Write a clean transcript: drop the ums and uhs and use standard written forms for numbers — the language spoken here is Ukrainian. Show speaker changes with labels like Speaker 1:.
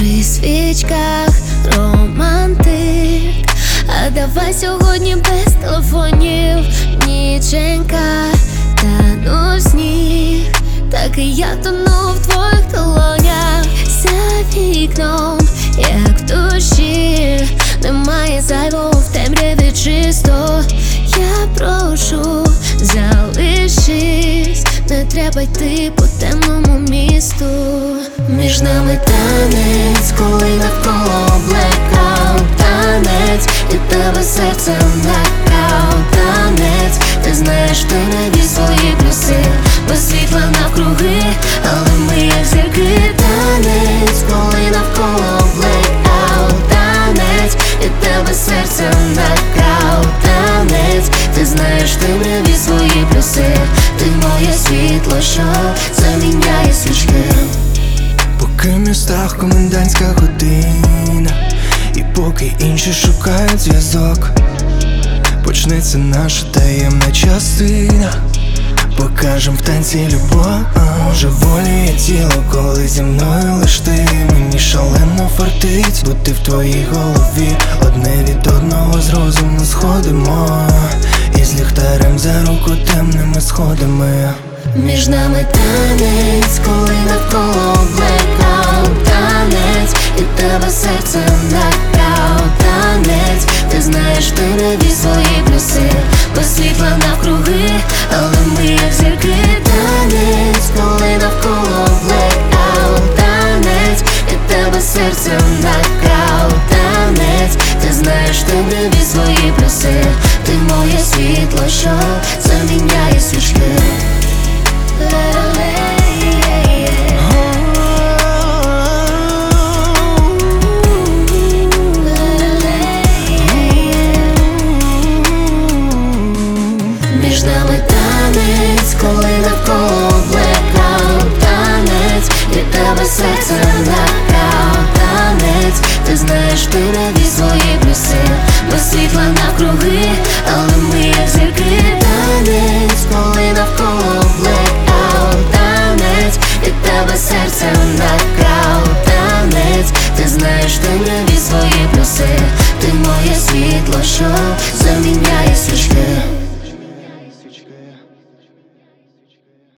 Speaker 1: При свічках романтик, а давай сьогодні без телефонів. Ніченька, тану в сніг, так і я тону в твоїх долонях. За вікном, як в душі, немає зайвого в темряві чисто. Я прошу, залишись, не треба йти по темному місту. Між нами танець, коли навколо блекаут. Танець, і тебе серцем нокаут. Танець, ти знаєш, ти не свої плюси, без світла навкруги, але ми як зірки. Танець, коли навколо блекаут. Танець, і тебе серцем нокаут. Танець, ти знаєш, ти не свої плюси, ти моє світло, що заміняє свічки.
Speaker 2: Поки в містах комендантська година, і поки інші шукають зв'язок, почнеться наша таємна частина. Покажем в танці любов, вже волі тіло, коли зі мною лиш ти. Мені шалено фартить, бути в твоїй голові. Одне від одного з розуму сходимо, і з ліхтарем за руку темними сходами.
Speaker 1: Між нами танець, коли навколо блекаут. Танець, і тебе серцем нокаут. Танець, ти знаєш, ти не свої плюси, без світла навкруги, але ми як зірки. Танець, коли навколо блекаут. Танець, і тебе серцем